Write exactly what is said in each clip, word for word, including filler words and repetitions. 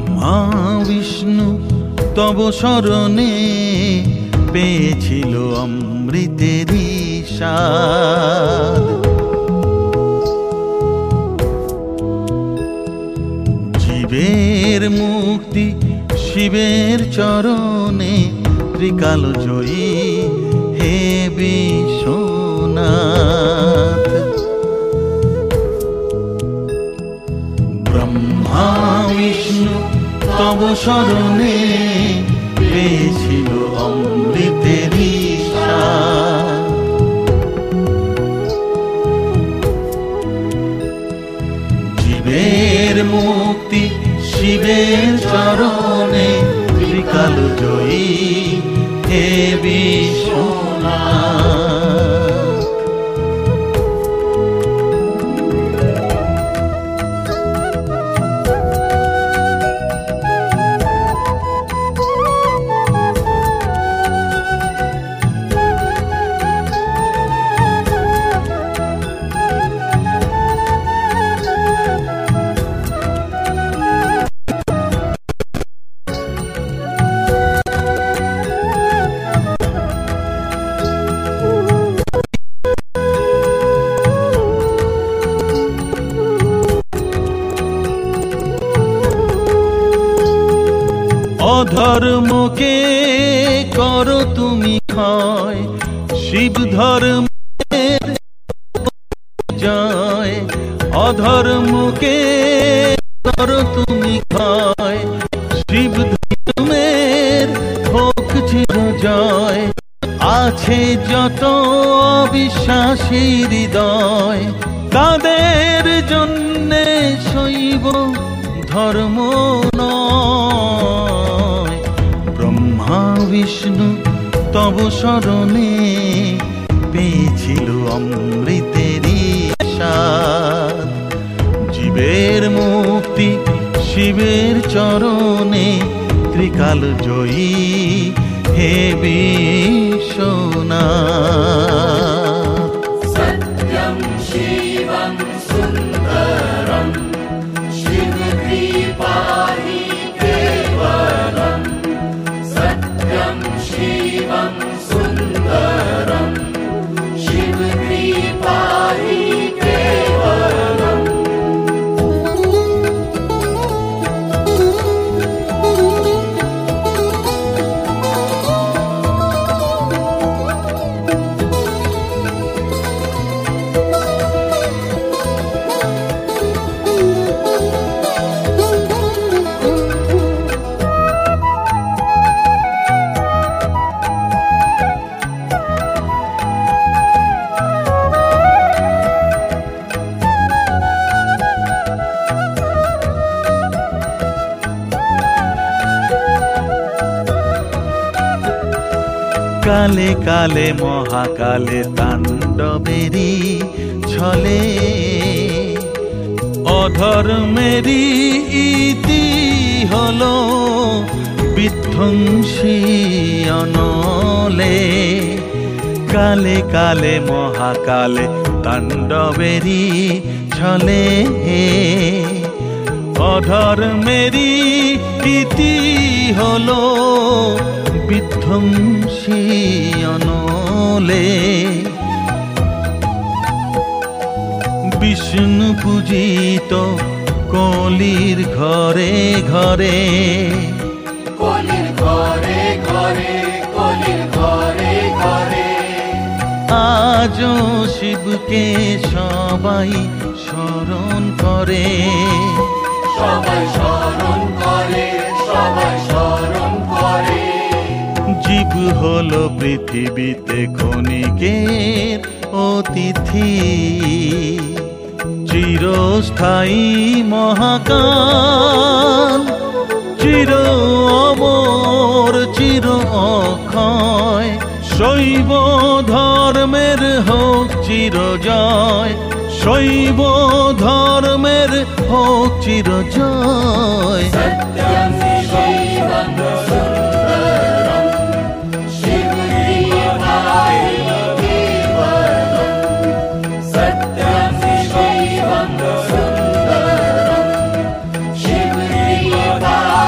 ব্রহ্মা বিষ্ণু তব শরণে পেয়েছিল অমৃতেরই স্বাদ। জীবের মুক্তি শিবের চরণে, ত্রিকাল জয়ী হে বিশ্বনাথ। ব্রহ্মা বিষ্ণু তব শরণে পেয়েছিল অমৃতেরই স্বাদ। জীবের মুক্তি শিবের চরণে, ত্রিকাল জয়ী হে বিশ্বনাথ। অধর্মকে করো তুমি ক্ষয়, শিব ধর্মের জয়। অধর্মকে করো তুমি ক্ষয়, শিব ধর্মের হোক চির জয়। আছে যত অবিশ্বাসী হৃদয়, তাদের জন্যে শৈব ধর্ম নয়। ব্রহ্মা বিষ্ণু তব শরণে পেয়েছিল অমৃতেরই স্বাদ। জীবের মুক্তি শিবের চরণে, ত্রিকাল জয়ী হে বিশ্বনাথ। সত্যম শিবং সুন্দরম, শিব কৃপা হি কেবলম। সত্যম শিবং সুন্দরম, শিব কৃপা হি কেবলম। কালে কালে মহাকালে তাণ্ডবেরি ছলে, অধর্মেরি ইতি হলো বিধ্বংসী অনলে। কালে কালে মহাকালে তাণ্ডবেরি ছলে, অধর্মেরি ইতি হলো বিধ্বংসী অনলে। বিষ্ণু পূজিত কলির ঘরে ঘরে, কলির ঘরে ঘরে, কলির ঘরে ঘরে। আজও শিবকে সবাই স্মরণ করে, সবাই স্মরণ করে, সবাই স্মরণ করে। জীব হলো পৃথিবীতে ক্ষণিকের অতিথি, চিরস্থায়ী মহাকাল, চির অমর চির অক্ষয়। শৈব ধর্মের হোক চির জয়, শৈব ধর্মের হোক চির জয়। সত্যম শিবং সুন্দরম, শিব কৃপা হি কেবলম। সত্যম শিবং সুন্দরম, শিব কৃপা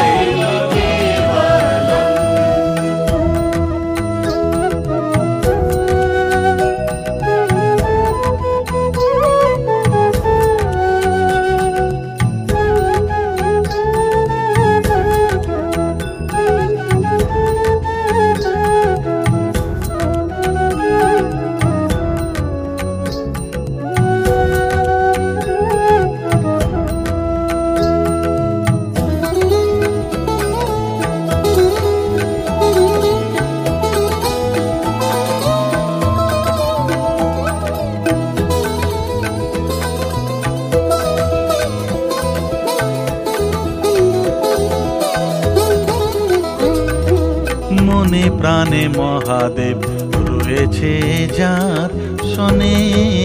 মনে প্রাণে মহাদেব রয়েছে যার শনে,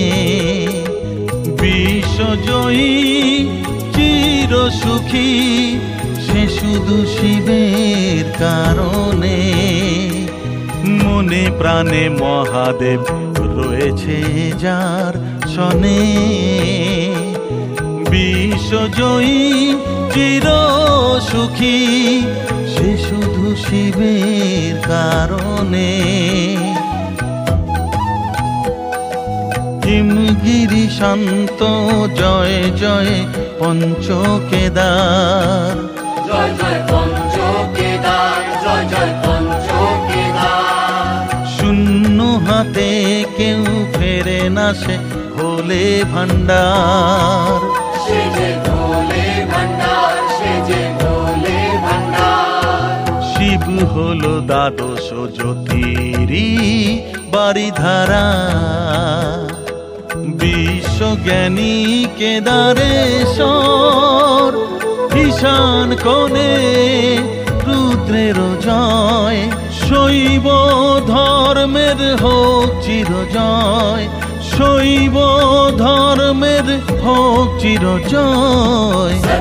বিশ্বজয়ী চির সুখী সে শুধু শিবের কারণে। মনে প্রাণে মহাদেব রয়েছে যার শনে, বিশ্বজয়ী চির সুখী সে শুধু শিবের কারণে। হিমগিরি শান্ত জয় জয় পঞ্চকেদার, জয় জয় পঞ্চকেদার, জয় জয় পঞ্চকেদার। শূন্য হাতে কেউ ফেরে না সে ভোলে ভান্ডার, সে যে ভোলে ভান্ডার, সে যে ভোলে ভান্ডার। শিব হলো দ্বাদশ জ্যোতিরি বারিধারা, বিশ্বজ্ঞানী কেদারেশ্বর ঈশান কোণে রুদ্রের জয়। শৈব ধর্মের হোক চিরজয়, শৈব ধর্মের হোক চিরজয়।